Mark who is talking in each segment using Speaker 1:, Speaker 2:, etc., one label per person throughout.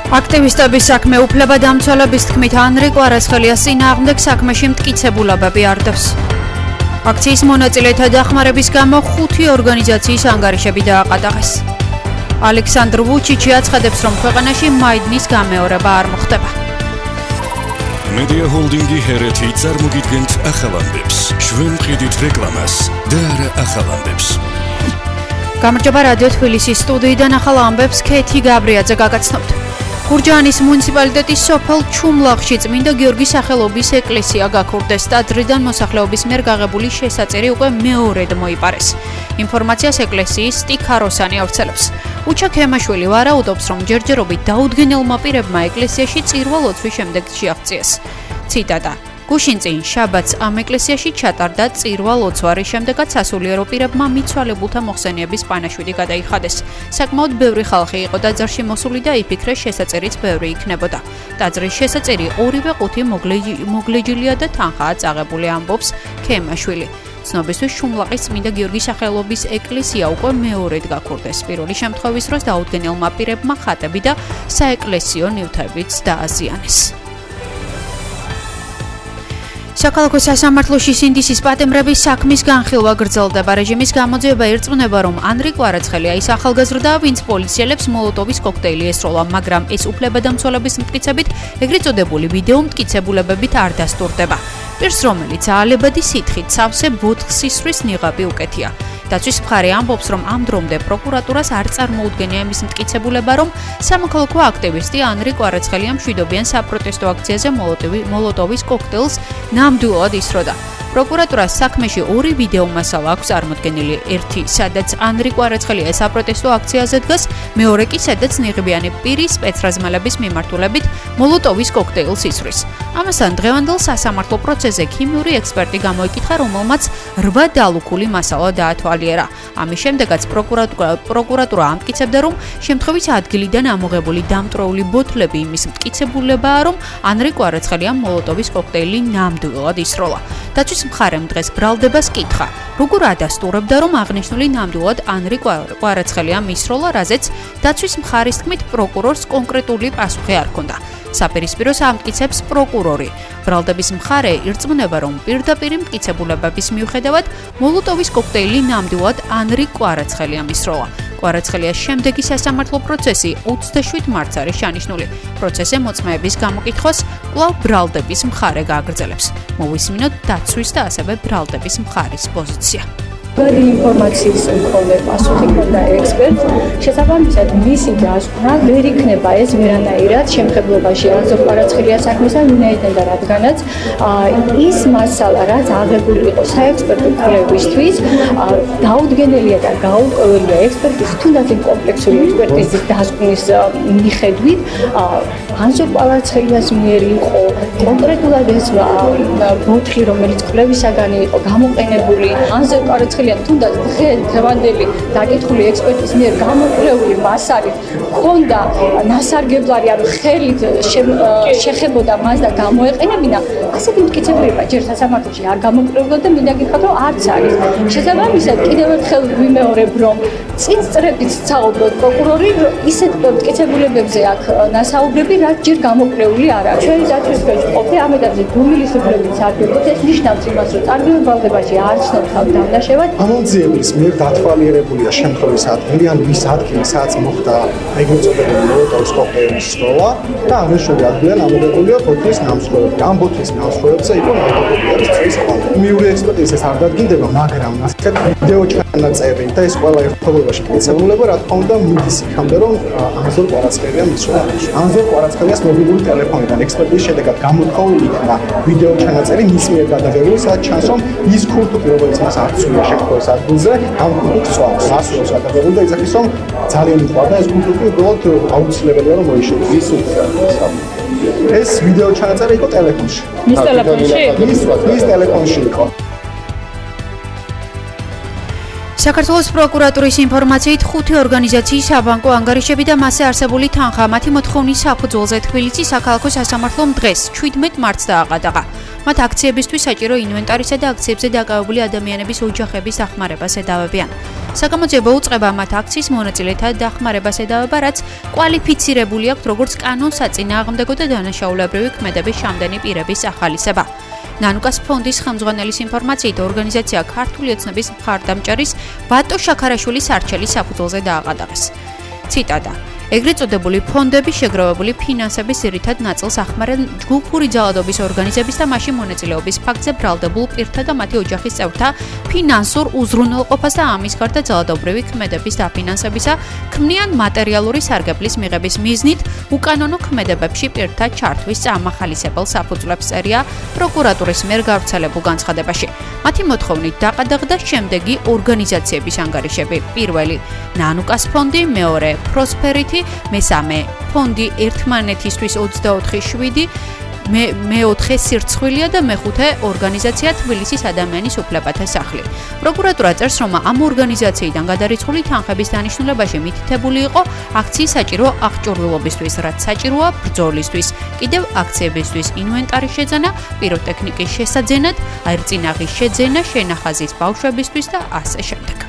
Speaker 1: აქტივისტების საქმე უფლებადამცველების თქმით ანრი კვარაცხელიას წინააღმდეგ საქმეში მტკიცებულებები არდებს. აქციის მონაწილეთა დახმარების გამო 5 ორგანიზაციის ანგარიშები დააყადაღეს. ალექსანდრ ვუჩიჩი აცხადებს, რომ ქვეყანაში მაიდნის გამეორება არ მოხდება.
Speaker 2: მედია ჰოლდინგი ჰერეთი წარმოგიდგენთ ახალამდებს. ჩვენ მყიდით რეკლამას და არა ახალამდებს.
Speaker 1: გამარჯობა რადიო თბილისის სტუდიიდან ახალ ამბებს ქეთი გაბრიაძე გაგაცნობთ. გურჯაანის მუნიციპალიტეტის სოფელ ჩუმლაღში წმინდა გიორგის სახელობის ეკლესია გაქურდეს. ტაძრიდან მოსახლეობის მიერ გაღებული შესაწერი უკვე მეორედ მოიპარეს. ინფორმაციას ეკლესიის სტიქაროსანი ავრცელებს. უჩა ქემაშვილი ვარაუდობს, რომ ჯერჯერობით დაუდგენელმა პირებმა ეკლესიაში წირვა-ლოცვის შემდეგ შეაღწიეს. ციტატა: გუშინ წინ შაბათს ამ ეკლესიაში ჩატარდა წირვა-ლოცვა, რის შემდეგაც სასულიერო პირებმა მიცვალებულთა მოხსენიების პანაშვიდი გადაიხადეს. საკმაოდ ბევრი ხალხი იყო ტაძარში მოსული და იფიქრეს შესაწერიც ბევრი იქნებოდა. ტაძრის შესაწერი ორივე ყუთი მოგლეჯილია და თანხაა წაღებული, ამბობს ქემაშვილი. ცნობისთვის ჩუმლაღის წმინდა გიორგის სახელობის ეკლესია უკვე მეორედ გაქურდეს. პირველი შემთხვევის დროს დაუდგენელმა პირებმა ხატები და საეკლესიო ნივთებიც დააზიანეს. საქალაქო სასამართლოში სინდისის პატიმრების საქმის განხილვა გრძელდება. რეჟიმის გამოძიება ირწმუნება, რომ ანრი კვარაცხელია ის ახალგაზრდა, ვინც პოლიციელებს მოლოტოვის კოქტეილი ესროლა, მაგრამ ეს უფლებადამცველების მტკიცებით ეგრეთ წოდებული ვიდეო მტკიცებულებებით არ დასტურდება. პირს, რომელიც აალებადი სითხით სავსე ბოთხს ისვრის ნიღაბი უკეთია. დაცვის მხარე ამბობს, რომ ამ დრომდე პროკურატურას არ წარმოუდგენია იმის მტკიცებულება, რომ სამოქალაქო აქტივისტი ანრი კვარაცხელია მშვიდობიან საპროტესტო აქციაზე მოლოტოვის კოქტეილს ნამდვილად ისროდა. პროკურატურას საქმეში ორი ვიდეო მასალა აქვს წარმოდგენილი. ერთი, სადაც ანრი კვარაცხელია საპროტესტო აქციაზე დგას, მეორე კი, სადაც ნიღბიანი პირი სპეცრაზმელების მიმართულებით მოლოტოვის კოქტეილს ისვრის. ამასთან დღევანდელ სასამართლო პროცესზე ქიმიური ექსპერტი გამოიკითხა, რომელმაც 8 დალუქული მასალა დაათვალიერა. ამის შემდეგაც პროკურატურა ამტკიცებდა, რომ შემთხვევის ადგილიდან ამოღებული დამტრეული ბოთლები იმის მტკიცებულებაა, რომ ანრი კვარაცხელია მოლოტოვის კოქტეილი ნამდვილად ისროლა. დაცვის მხარემ დღეს ბრალდებას კითხა, როგორ ადასტურებდა, რომ აღნიშნული ნამდვილად ანრი კვარაცხელია მისროლა, რაზეც დაცვის მხარის თქმით პროკურორს კონკრეტული პასუხი არ ჰქონდა. საპირისპიროს ამტკიცებს პროკურორი. ბრალდების მხარე ირწმუნება, რომ პირდაპირ მტკიცებულებების მიუხედავად მოლოტოვის კოქტეილი ნამდვილად ანრი კვარაცხელია მისროლა. კვარაცხელიას შემდეგი სასამართლო პროცესი 27 მარტს არის შეანიშნული. პროცესზე მოწმეების გამოკითხვას კვლავ ბრალდების მხარე გააგრძელებს. მოვისმინოთ დაცვის და ასევე ბრალდების მხარის პოზიცია.
Speaker 3: ინფორმაციის მქონე პასუხი ქონდა ექსპერტს, შესაბამისად მისი დასკვნა ვერ იქნება ეს ვერანაირად შემხებლობაში ანზო კვარაცხელიას საქმისა, ვინაიდან და რადგანაც ის მასალა, რაც აღებული იყო საექსპერტო კვლევისთვის, დაუდგენელია და გაურკვეველია ექსპერტის, თუნდაც იმ კომპლექსური ექსპერტიზის დასკვნის მიხედვით, ანზო კვარაცხელიას მიერ იყო კონკრეტულად ეს ბოთლი, რომელიც კვლევისაგან იყო გამოყენებული, ანზო კვარაცხელია თუნდაც დღევანდელი დაკითხული ექსპერტის მიერ გამოკვლეული მასალით ჰქონდა ნასარგებლარი, ანუ ხელით შეხებოდა მას და გამოეყენებინა, ასეთი მტკიცებულება ჯერ სასამართლოში არ გამოკვლეულა და მინდა გითხრათ, რომ არც არის. შესაბამისად, კიდევ ერთხელ ვიმეორებ, რომ წინ სწრაფით საუბრობ პროკურორი ისეთ მტკიცებულებებზე აქ ნასაუბრები, რაც ჯერ გამოკვლეული არ არის. ჩვენი დაცვის ყოფი ამ ეტაპზე გუმილისუბრებით სარგებლობთ, ეს ნიშნავს იმას, რომ წარგებულ ბრალდებაში არ ცნობ თავდამნაშევად.
Speaker 4: ამომძიებლის მიერ დათვალიერებულია შემთხვევის ადგილი, ან ვის ადგილი, სადაც მოხდა ეგრეთ წოდებული მოლოტოვის კოქტეილის სროლა და აღნიშნული ადგილიდან ამოღებულია ბოთლის ნამსხვრევები. ამ ბოთლის ნამსხვრევებზე იყო ნავთობების წრის კვალი. ქიმიური ექსპერტიზას არ დადგინდება, მაგრამ ასეთ ვიდეო ჩანაწერი და ეს ყველა ერთობლივაში მტკიცებულება, რა თქმა უნდა, მიდის იქამდე, რომ ანზო კვარაცხელია მისროლა. ანზო კვარაცხელიას მობილური ტელეფონიდან ექსპერტიზის შედეგად გამოთხოვილი იქნა ვიდეო ჩანაწერი მის მიერ გადაღებული, სადაც ჩანს, რომ ის ქურთუკი, რომელიც მას არცულია შემთხვევის ადგილზე, ამ ქურთუკს სვავს. ასულოს გადაღებული და იცახის, რომ ძალიან უყვარდა ეს ქურთუკი, უბრალოდ აუცილებელია, რომ მოიშოროს. ის ეს ვიდეო ჩანაწერი იყო ტელეფონში.
Speaker 3: მის ტელეფონში?
Speaker 4: მის ტელეფონში იყო.
Speaker 1: საქართველოს პროკურატურის ინფორმაციით 5 ორგანიზაციის საბანკო ანგარიშები და მასზე არსებული თანხა მათი მოთხოვნის საფუძველზე თბილისის საქალაქო სასამართლომ დღეს 17 მარტს დააყადაღა. მათ აქციებისთვის საჭირო ინვენტარისა და აქციებზე დაკავებული ადამიანების ოჯახების დახმარებას ედავებიან. საგამოძიებო უწყება მათ აქციის მონაწილეთა დახმარებას ედავება, რაც კვალიფიცირებული აქვთ როგორც კანონსაწინააღმდეგო და დანაშაულებრივი ქმედების შამდენი პირების ახალისება. ნანუკას ფონდის ხელმძღვანელის ინფორმაციით ორგანიზაცია ქართული ოცნების მხარდამჭერის ბატო შაქარაშვილის არჩელის საფუძველზე დააყადაღეს. ციტატა: ეგრეთ წოდებული ფონდები შეგროვებული ფინანსების ძირითად ნაწილს ახმარენ ჯგუფური ძალადობის ორგანიზების და მასში მონაწილეობის ფაქტზე ბრალდებულ პირთა და მათი ოჯახის წევრთა ფინანსურ უზრუნველყოფას და ამის გარდა ძალადობრივი ქმედების დაფინანსებისა, ქმნიან მატერიალური სარგებლის მიღების მიზნით უკანონო ქმედებებში პირთა ჩართვის წამახალისებელ საფუძვლებს წერია პროკურატურის მიერ გავრცელებულ განცხადებაში. მათი მოთხოვნით დაყადაღდა შემდეგი ორგანიზაციების ანგარიშები: პირველი ნანუკას ფონდი, მეორე პროსპერიტი, მესამე ფონდი ერთმანეთისთვის 24/7, მეოთხე სირცხვილია და მეხუთე ორგანიზაცია თბილისის ადამიანის უფლებათა სახლი. პროკურატურა წერს, რომ ამ ორგანიზაციიდან გადარიცხული თანხების დანიშნულებაში მითითებული იყო აქციის საჭირო აღჭურვილობისთვის, რაც საჭიროა ბრძოლისთვის, კიდევ აქციებისთვის ინვენტარის შეძენა, პიროტექნიკის შესაძენად, აირწინაღის შეძენა, შენახაზის ბავშვებისთვის და ასე შემდეგ.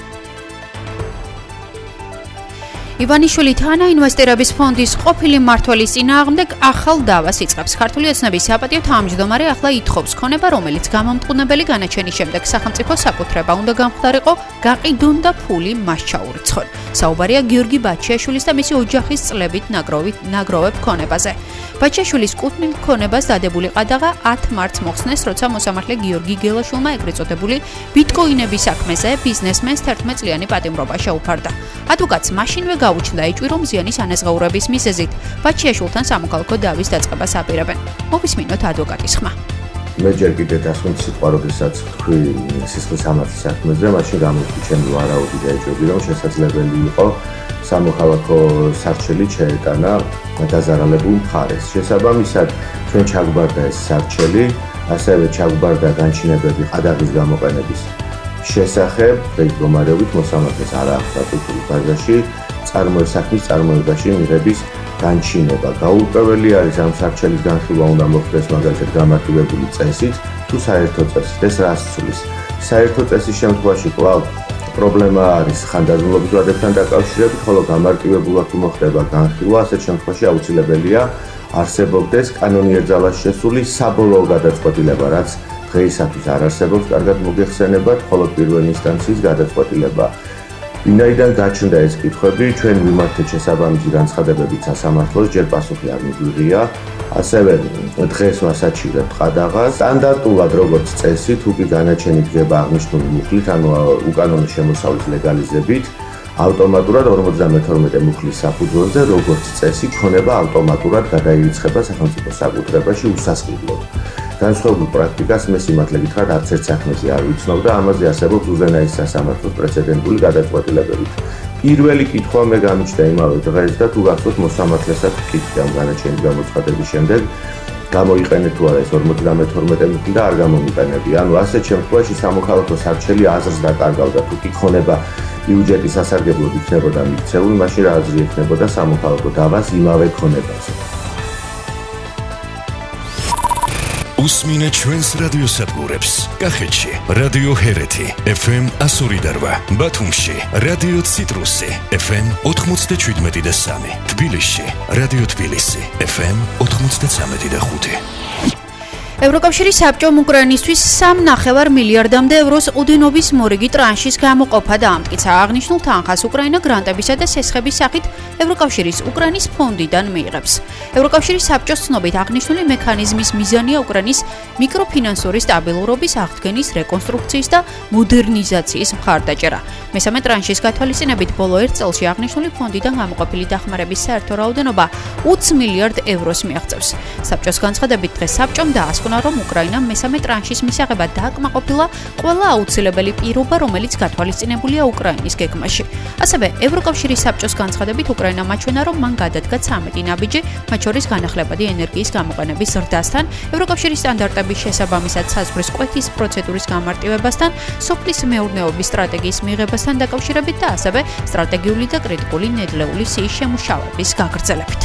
Speaker 1: ივანიშვილი თანა ინვესტირების ფონდის ყოფილი მმართველის წინააღმდეგ ახალ დავას იწყებს. ქართული ოცნების საპატიო თავმჯდომარე ახლა ითხოვს ქონება, რომელიც გამომტყუნებელი განაჩენის შემდეგ სახელმწიფო საკუთრება უნდა გამხდარიყო, გაყიდონ და ფული მას ჩაურიცხონ. საუბარია გიორგი ბაჩიაშვილის და მისი ოჯახის წლებით ნაგროვებ ქონებაზე. ბაჩიაშვილის კუთვნილ ქონებას დადებული ყადაღა 10 მარტს მოხსნეს, როცა მოსამართლე გიორგი გელაშვილმა ეგრეთ წოდებული ბიტკოინების საქმეზე ბიზნესმენს 11 წლიანი პატიმრობა შეუფარდა. ადვოკატს მაშინვე გაუჩნდა ეჭვი, რომ ზიანის ანაზღაურების მიზეზით ბაჩიაშვილთან სამოქალაქო დავის დაწყებას აპირებენ. მოვისმინოთ ადვოკატის ხმა.
Speaker 5: მე ჯერ კიდევ დასვით სიტყვა, როდესაც თქვი სისხლის სამართლის საქმეზე, მაშინ გამოგვი ჩემი ვარაუდი და ეჭვები, რომ შესაძლებელი იყო სამოქალაქო სარჩელი შეეტანა დაზარალებულ მხარეს. შესაბამისად, ჩვენ ჩაგვბარდა ეს სარჩელი, ასევე ჩაგვბარდა განჩინებები ყადაღის გამოყენების შესახებ, მდგომარეობით მოსამართლეს არ აქვს სტატუტური ბაზაში საქმის წარმოებაში მიღების განჩინება. გაურკვეველი არის ამ სარჩელის განხილვა უნდა მოხდეს მაგალითად გამარტივებული წესით თუ საერთო წესით. ეს რას ცვლის? საერთო წესის შემთხვევაში კვლავ პრობლემა არის ხანდაზმულობის ვადებთან დაკავშირებით, ხოლო გამარტივებულად თუ მოხდება განხილვა, ასეთ შემთხვევაში აუცილებელია არსებობდეს კანონიერ ძალას შესული საბოლოო გადაწყვეტილება, რაც დღეისათვის არ არსებობს, კარგად მოგეხსენებათ, ხოლო პირველი ინსტანციის გადაწყვეტილება. ვინაიდან გაჩნდა ეს კითხვები, ჩვენ მიმართეთ შესაბამისი განცხადებებით სასამართლოს, ჯერ პასუხი არ მიგვიღია, ასევე დღეს ვასაჩივრებთ ყადაღას. სტანდარტულად როგორც წესი, თუ კი განაჩენი დგება აღნიშნული მუხლით, ანუ უკანონო შემოსავლის ლეგალიზებით, ავტომატურად 52 მუხლის საფუძველზე, როგორც წესი, ქონება ავტომატურად გადაირიცხება სახელმწიფო საკუთრებაში უსასყიდლოდ. განსხვავებულ პრაქტიკას მე სიმართლე გითხრათ, არც ერთ საქმეზე არ ვიცნობ და ამაზე არსებობს უზენაის სასამართლოს პრეცედენტული გადაწყვეტილებებით. პირველი კითხვა მე გამიჩნდა იმავე დღეს და თუ გახსოვთ მოსამართლესაც ვკითხე ამ განაჩენის გამოცხადების შემდეგ, გამოიყენეთ თუ არა ეს 52 მუხლი და არ გამომიყენებია. ანუ ასეთ შემთხვევაში სამოქალაქო სარჩელი აზრს დაკარგავდა, თუ კი ქონება ბიუჯეტის სასარგებლოდ იქნებოდა მიქცეული, მაშინ რა აზრი ექნებოდა სამოქალაქო დავას იმავე ქონებაზე.
Speaker 2: უსმინე ჩვენს რადიოსადგურებს. კახეთში რადიო ჰერეთი FM 102, ბათუმში რადიო ციტრუსი FM 97.3, თბილისში რადიო თბილისი FM 93.5.
Speaker 1: ევროკავშირის საბჭომ უკრაინისთვის 3.5 მილიარდამდე ევროს უდინობის მორიგი ტრანშის გამოყოფა დაამტკიცა. აღნიშნულ თანხას უკრაინა გრანტებისა და სესხების სახით ევროკავშირის უკრაინის ფონდიდან მიიღებს. ევროკავშირის საბჭოს ცნობით აღნიშნული მექანიზმის მიზანია უკრაინის მიკროფინანსური სტაბილურობის აღდგენის, რეკონსტრუქციის და მოდერნიზაციის მხარდაჭერა. მესამე ტრანშის გათვალისწინებით ბოლო 1 წელში აღნიშნული ფონდიდან გამოყოფილი დახმარების საერთო რაოდენობა 20 მილიარდ ევროს მიაღწევს. საბჭოს განცხადებით დღეს საბჭომ დაასკვნა აღნიშნა, რომ უკრაინამ მესამე ტრანშის მისაღებად დააკმაყოფილა ყველა აუცილებელი პირობა, რომელიც გათვალისწინებულია უკრაინის გეგმაში. ასევე ევროკავშირის საბჭოს განცხადებით უკრაინამ აჩვენა, რომ მან გადადგა 13 ნაბიჯი, მათ შორის განახლებადი ენერგიის გამოყენების ზრდასთან, ევროკავშირის სტანდარტების შესაბამისად საზღვრის კვეთის პროცედურის გამარტივებასთან, სოფლის მეურნეობის სტრატეგიის მიღებასთან დაკავშირებით და ასევე სტრატეგიული და კრიტიკული ნედლეული სიის შემუშავების გაგრძელებით.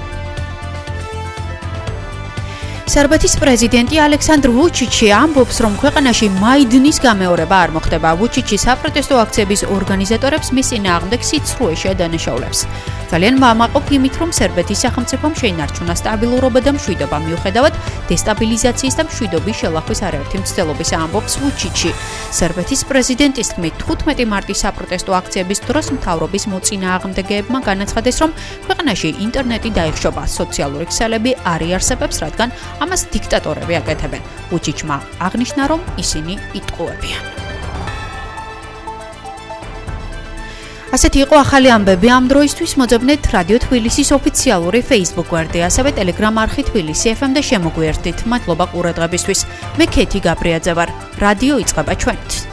Speaker 1: სერბეთის პრეზიდენტი ალექსანდრ ვუჩიჩი ამბობს, რომ ქვეყანაში მაიდნის გამეორება არ მოხდება. ვუჩიჩი საპროტესტო აქციების ორგანიზატორებს მის წინააღმდეგ სიცრუეში ადანაშაულებს. ძალიან მამაყობ იმით, რომ სერბეთის სახელმწიფომ შეინარჩუნა სტაბილურობა და მშვიდობა მიუხედავად დესტაბილიზაციის და მშვიდობის შელახვის არაერთი მცდელობის, ამბობს ვუჩიჩი. სერბეთის პრეზიდენტის თქმით, 15 მარტის საპროტესტო აქციების დროს მთავრობის მოწინააღმდეგეებმა განაცხადეს, რომ ქვეყანაში ინტერნეტი დაიხშობა, სოციალური ქსელები არ იარსებებს, რადგან ამას დიქტატორები აკეთებენ. ვუჩიჩმა აღნიშნა, რომ ისინი იტყუებიან. ასეთი იყო ახალი ამბები ამ დროისთვის. მოძებნეთ რადიო თბილისის ოფიციალური Facebook გვერდი, ასევე Telegram არხი თბილისი FM და შემოგვიერთდით. მადლობა ყურადღებისთვის. მე ქეთი გაბრიაძე ვარ. რადიო იწყება ჩვენით.